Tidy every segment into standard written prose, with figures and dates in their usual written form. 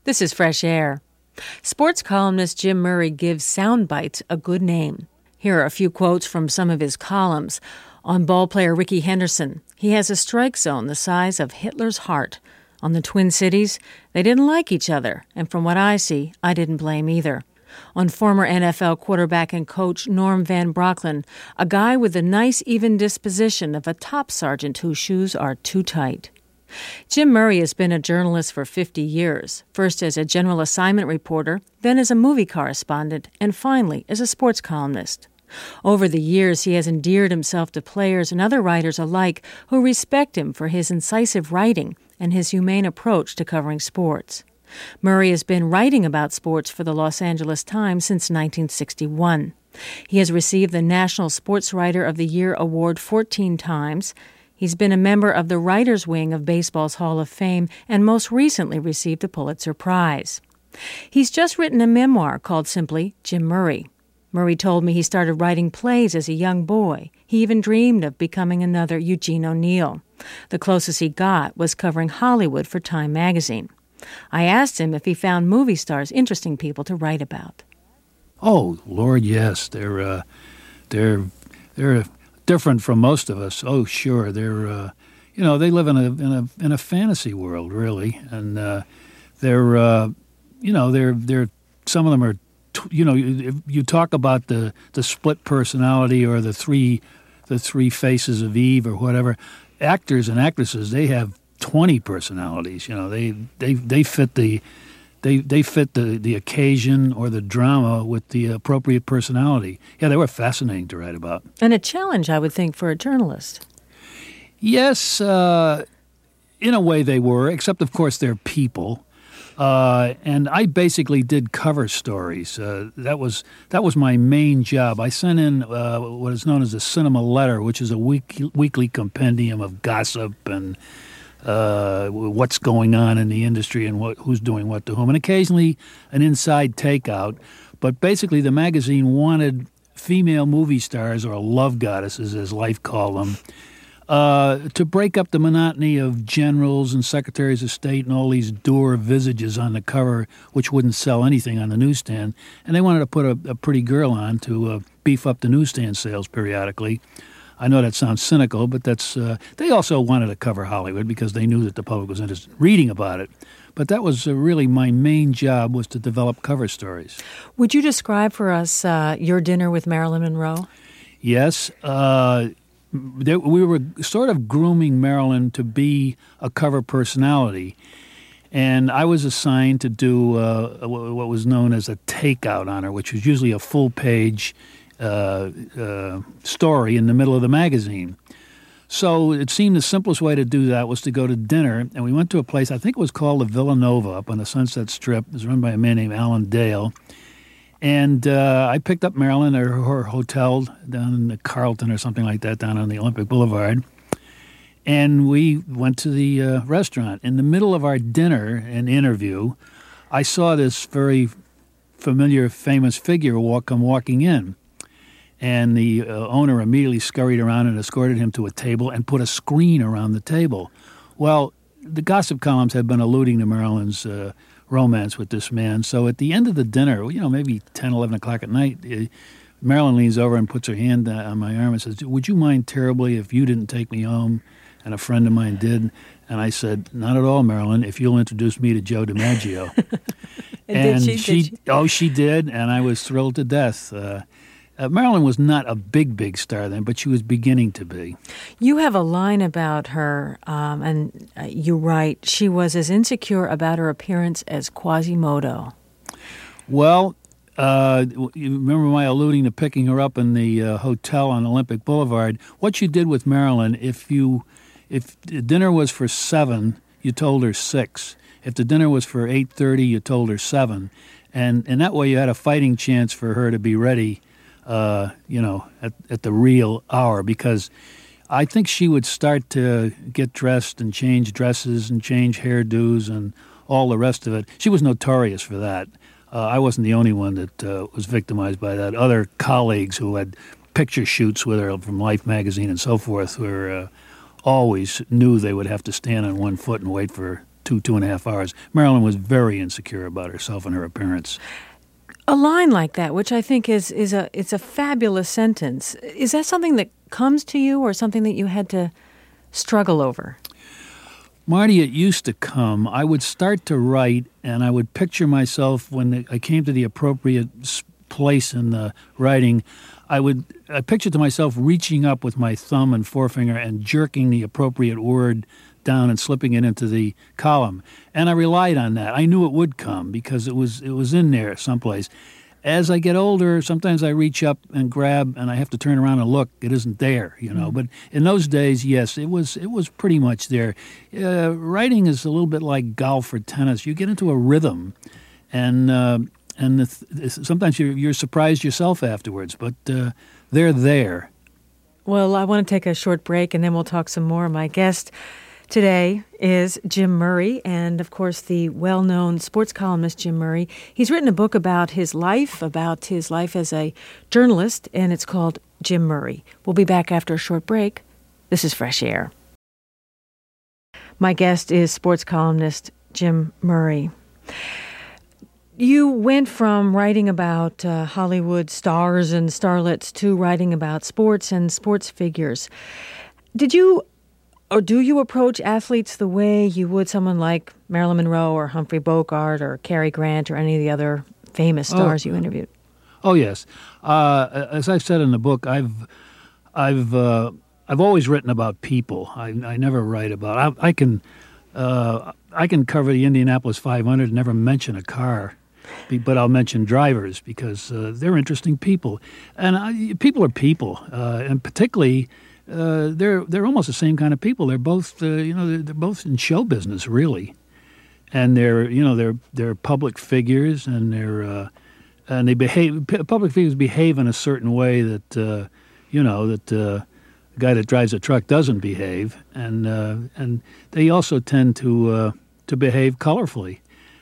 This is Fresh Air. Sports columnist Jim Murray gives sound bites a good name. Here are a few quotes from some of his columns. On ballplayer Rickey Henderson, he has a strike zone the size of Hitler's heart. On the Twin Cities, they didn't like each other, and from what I see, I didn't blame either. On former NFL quarterback and coach Norm Van Brocklin, a guy with the nice even disposition of a top sergeant whose shoes are too tight. Jim Murray has been a journalist for 50 years, first as a general assignment reporter, then as a movie correspondent, and finally as a sports columnist. Over the years, he has endeared himself to players and other writers alike who respect him for his incisive writing and his humane approach to covering sports. Murray has been writing about sports for the Los Angeles Times since 1961. He has received the National Sports Writer of the Year award 14 times. He's been a member of the Writers' Wing of baseball's Hall of Fame and most recently received a Pulitzer Prize. He's just written a memoir called simply Jim Murray. Murray told me he started writing plays as a young boy. He even dreamed of becoming another Eugene O'Neill. The closest he got was covering Hollywood for Time magazine. I asked him if he found movie stars interesting people to write about. Oh, Lord, yes. They're different from most of us. Oh, sure. They live in a fantasy world, really, and they're some of them are, you talk about the split personality or the three faces of Eve or whatever. Actors and actresses, they have 20 personalities. They fit the occasion or the drama with the appropriate personality. Yeah, they were fascinating to write about. And a challenge, I would think, for a journalist. Yes, in a way they were, except, of course, they're people. And I basically did cover stories. That was my main job. I sent in what is known as a cinema letter, which is a weekly compendium of gossip and what's going on in the industry and who's doing what to whom, and occasionally an inside takeout. But basically the magazine wanted female movie stars, or love goddesses as Life called them, to break up the monotony of generals and secretaries of state and all these dour visages on the cover, which wouldn't sell anything on the newsstand. And they wanted to put a pretty girl on to beef up the newsstand sales periodically. I know that sounds cynical, but that's. They also wanted to cover Hollywood because they knew that the public was interested in reading about it. But that was really my main job, was to develop cover stories. Would you describe for us your dinner with Marilyn Monroe? Yes. We were sort of grooming Marilyn to be a cover personality. And I was assigned to do what was known as a takeout on her, which was usually a full-page story in the middle of the magazine. So it seemed the simplest way to do that was to go to dinner, and we went to a place, I think it was called the Villanova up on the Sunset Strip. It was run by a man named Alan Dale. And I picked up Marilyn at her hotel down in the Carlton or something like that down on the Olympic Boulevard. And we went to the restaurant. In the middle of our dinner and interview, I saw this very familiar, famous figure come walking in. And the owner immediately scurried around and escorted him to a table and put a screen around the table. Well, the gossip columns had been alluding to Marilyn's romance with this man. So at the end of the dinner, maybe 10, 11 o'clock at night, Marilyn leans over and puts her hand on my arm and says, "Would you mind terribly if you didn't take me home and a friend of mine did?" And I said, "Not at all, Marilyn, if you'll introduce me to Joe DiMaggio." And did she? Oh, she did, and I was thrilled to death. Marilyn was not a big star then, but she was beginning to be. You have a line about her, and you write, she was as insecure about her appearance as Quasimodo. Well, you remember my alluding to picking her up in the hotel on Olympic Boulevard. What you did with Marilyn, if dinner was for 7, you told her 6. If the dinner was for 8:30, you told her 7. And that way you had a fighting chance for her to be ready at the real hour, because I think she would start to get dressed and change dresses and change hairdos and all the rest of it. She was notorious for that. I wasn't the only one that was victimized by that. Other colleagues who had picture shoots with her from Life magazine and so forth were always knew they would have to stand on one foot and wait for two and a half hours. Marilyn was very insecure about herself and her appearance. A line like that, which I think it's a fabulous sentence. Is that something that comes to you, or something that you had to struggle over? Marty, it used to come. I would start to write, and I would picture myself when I came to the appropriate place in the writing. I pictured to myself reaching up with my thumb and forefinger and jerking the appropriate word down and slipping it into the column. And I relied on that. I knew it would come because it was in there someplace. As I get older, sometimes I reach up and grab, and I have to turn around and look. It isn't there, Mm-hmm. But in those days, yes, it was pretty much there. Writing is a little bit like golf or tennis. You get into a rhythm, and sometimes you're surprised yourself afterwards. But they're there. Well, I want to take a short break, and then we'll talk some more. My guest today is Jim Murray, and of course the well-known sports columnist Jim Murray. He's written a book about his life as a journalist, and it's called Jim Murray. We'll be back after a short break. This is Fresh Air. My guest is sports columnist Jim Murray. You went from writing about Hollywood stars and starlets to writing about sports and sports figures. Did you or do you approach athletes the way you would someone like Marilyn Monroe or Humphrey Bogart or Cary Grant or any of the other famous stars you interviewed? Oh yes, as I've said in the book, I've always written about people. I never write about. I can cover the Indianapolis 500 and never mention a car, but I'll mention drivers because they're interesting people, and people are people, and particularly. They're almost the same kind of people. They're both they're both in show business really, and they're public figures, and they behave. Public figures behave in a certain way that the guy that drives a truck doesn't behave, and they also tend to behave colorfully.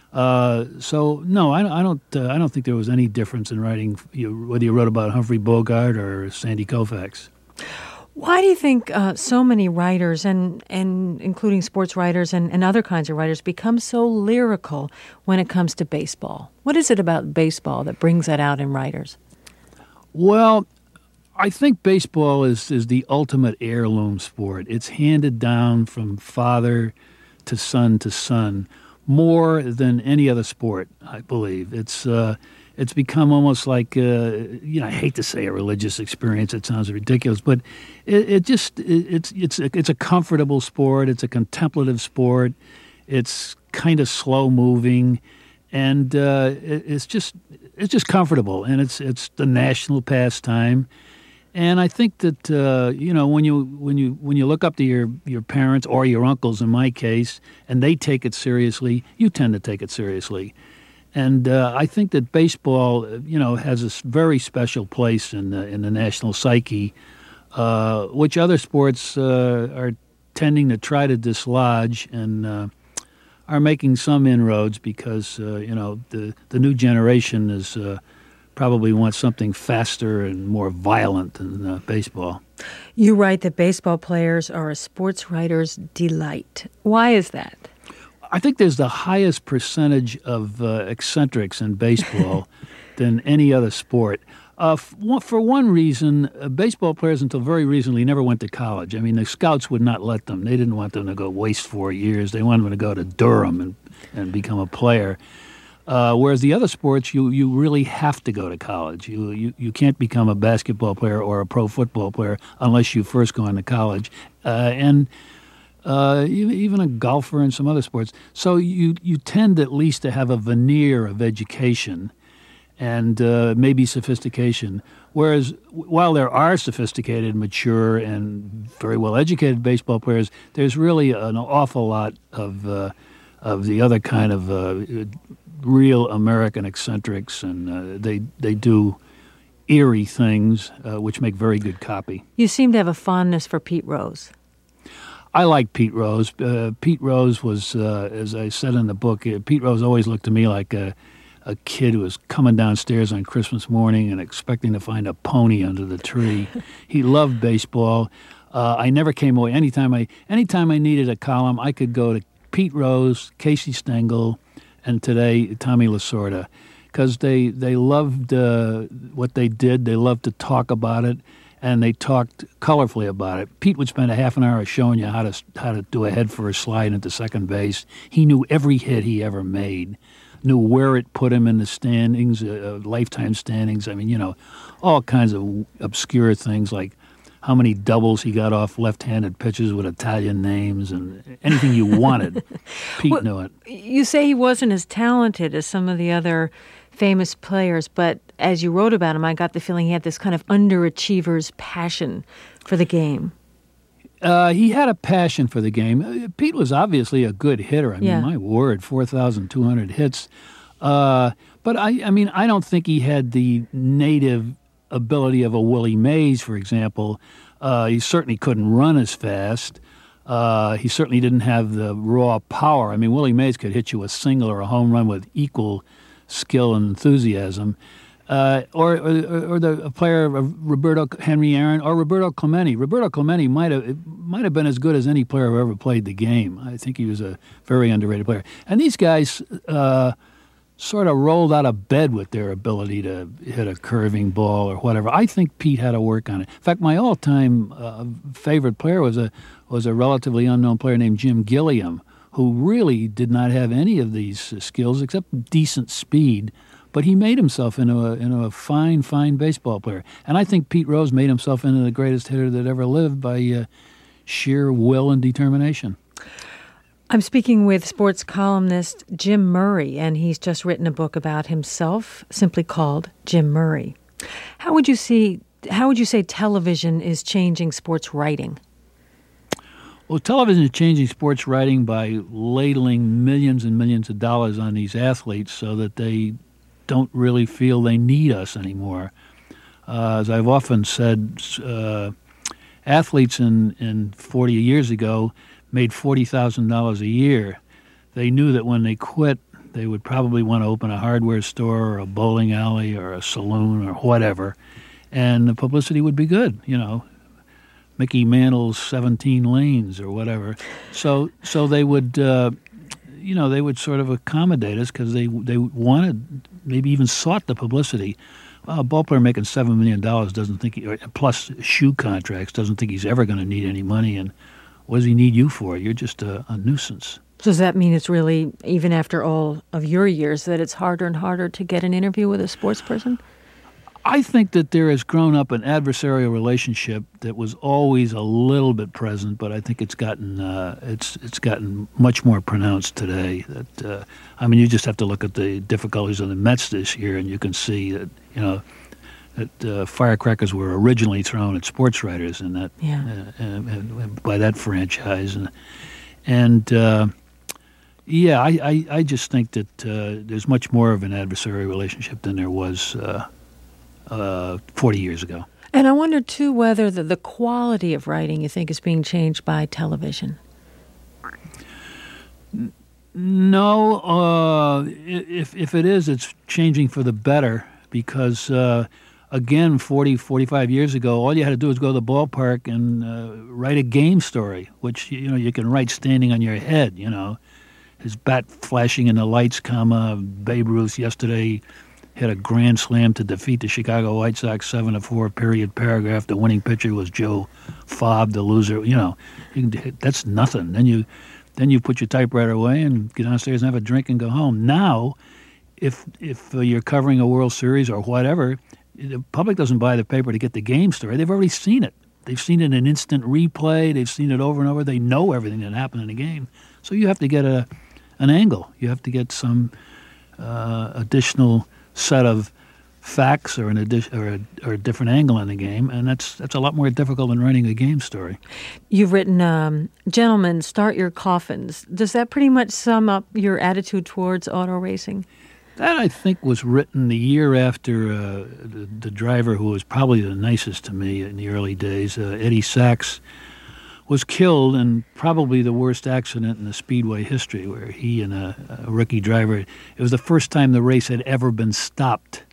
So no, I don't think there was any difference in writing whether you wrote about Humphrey Bogart or Sandy Koufax. Why do you think so many writers, and including sports writers and other kinds of writers, become so lyrical when it comes to baseball? What is it about baseball that brings that out in writers? Well, I think baseball is the ultimate heirloom sport. It's handed down from father to son more than any other sport, I believe. It's become almost like, I hate to say a religious experience. It sounds ridiculous, but it's a comfortable sport. It's a contemplative sport. It's kind of slow moving, and it's just comfortable, and it's the national pastime. And I think that when you look up to your parents or your uncles in my case, and they take it seriously, you tend to take it seriously. And I think that baseball, has a very special place in the national psyche, which other sports are tending to try to dislodge and are making some inroads because the new generation is probably wants something faster and more violent than baseball. You write that baseball players are a sports writer's delight. Why is that? I think there's the highest percentage of eccentrics in baseball than any other sport. For one reason, baseball players until very recently never went to college. I mean, the scouts would not let them. They didn't want them to go waste 4 years. They wanted them to go to Durham and become a player. Whereas the other sports, you really have to go to college. You can't become a basketball player or a pro football player unless you first go into college. Even a golfer and some other sports. So you tend at least to have a veneer of education and maybe sophistication. Whereas while there are sophisticated, mature, and very well-educated baseball players, there's really an awful lot of the other kind of real American eccentrics, and they do eerie things which make very good copy. You seem to have a fondness for Pete Rose. I like Pete Rose. Pete Rose was, as I said in the book, Pete Rose always looked to me like a kid who was coming downstairs on Christmas morning and expecting to find a pony under the tree. He loved baseball. I never came away. Anytime I needed a column, I could go Pete Rose, Casey Stengel, and today Tommy Lasorda, because they loved what they did. They loved to talk about it, and they talked colorfully about it. Pete would spend a half an hour showing you how to do a head-first slide into second base. He knew every hit he ever made, knew where it put him in the standings, lifetime standings. I mean, all kinds of obscure things like how many doubles he got off left-handed pitches with Italian names and anything you wanted. Pete knew it. You say he wasn't as talented as some of the other famous players, but as you wrote about him, I got the feeling he had this kind of underachiever's passion for the game. He had a passion for the game. Pete was obviously a good hitter. I mean, my word, 4,200 hits. But I don't think he had the native ability of a Willie Mays, for example. He certainly couldn't run as fast. He certainly didn't have the raw power. I mean, Willie Mays could hit you a single or a home run with equal skill and enthusiasm. Or a player of Roberto Henry Aaron or Roberto Clemente. Roberto Clemente might have been as good as any player who ever played the game. I think he was a very underrated player. And these guys sort of rolled out of bed with their ability to hit a curving ball or whatever. I think Pete had to work on it. In fact, my all-time favorite player was a relatively unknown player named Jim Gilliam, who really did not have any of these skills except decent speed. But he made himself into a fine baseball player. And I think Pete Rose made himself into the greatest hitter that ever lived by sheer will and determination. I'm speaking with sports columnist Jim Murray, and he's just written a book about himself, simply called Jim Murray. How would you say television is changing sports writing? Well, television is changing sports writing by ladling millions and millions of dollars on these athletes so that they don't really feel they need us anymore. As I've often said, athletes in 40 years ago made $40,000 a year. They knew that when they quit, they would probably want to open a hardware store or a bowling alley or a saloon or whatever, and the publicity would be good, Mickey Mantle's 17 lanes or whatever. So they would, they would sort of accommodate us because they wanted, maybe even sought the publicity. Well, a ball player making $7 million doesn't think, plus shoe contracts, doesn't think he's ever going to need any money, and what does he need you for? You're just a nuisance. So does that mean it's really, even after all of your years, that it's harder and harder to get an interview with a sports person? I think that there has grown up an adversarial relationship that was always a little bit present, but I think it's gotten it's gotten much more pronounced today. That you just have to look at the difficulties of the Mets this year, and you can see that that firecrackers were originally thrown at sports writers, and that by that franchise, I just think that there's much more of an adversarial relationship than there was 40 years ago. And I wonder, too, whether the quality of writing you think is being changed by television. No, if it is, it's changing for the better because, again, 40, 45 years ago, all you had to do was go to the ballpark and write a game story, which, you can write standing on your head, his bat flashing in the lights, Babe Ruth yesterday hit a grand slam to defeat the Chicago White Sox 7-4, period, paragraph. The winning pitcher was Joe Fobb, the loser. That's nothing. Then you put your typewriter away and get downstairs and have a drink and go home. Now, if you're covering a World Series or whatever, the public doesn't buy the paper to get the game story. They've already seen it. They've seen it in instant replay. They've seen it over and over. They know everything that happened in the game. So you have to get an angle. You have to get some additional set of facts or a different angle in the game, and that's a lot more difficult than writing a game story. You've written, "Gentlemen, start your coffins." Does that pretty much sum up your attitude towards auto racing? That, I think, was written the year after the driver who was probably the nicest to me in the early days, Eddie Sachs, was killed in probably the worst accident in the Speedway history, where he and a rookie driver, it was the first time the race had ever been stopped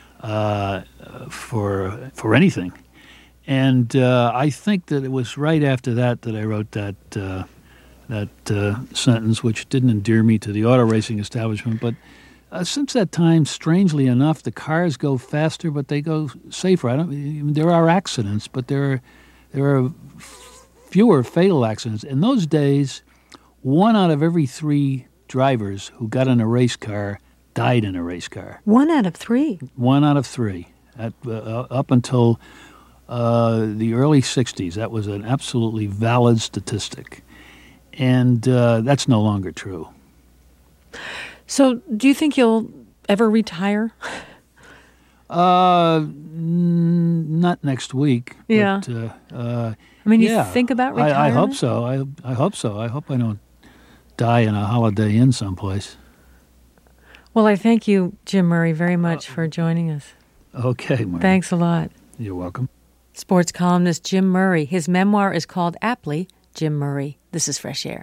for anything. And I think that it was right after that I wrote that that sentence, which didn't endear me to the auto racing establishment. But since that time, strangely enough, the cars go faster, but they go safer. There are accidents, but there are fewer fatal accidents. In those days, 1 out of every 3 drivers who got in a race car died in a race car. 1 out of 3? 1 out of 3. Up until the early 60s, that was an absolutely valid statistic. And that's no longer true. So do you think you'll ever retire? Not next week. Yeah. But, you think about retirement? I hope so. I hope so. I hope I don't die in a Holiday Inn someplace. Well, I thank you, Jim Murray, very much for joining us. Okay, Marty. Thanks a lot. You're welcome. Sports columnist Jim Murray. His memoir is called aptly Jim Murray. This is Fresh Air.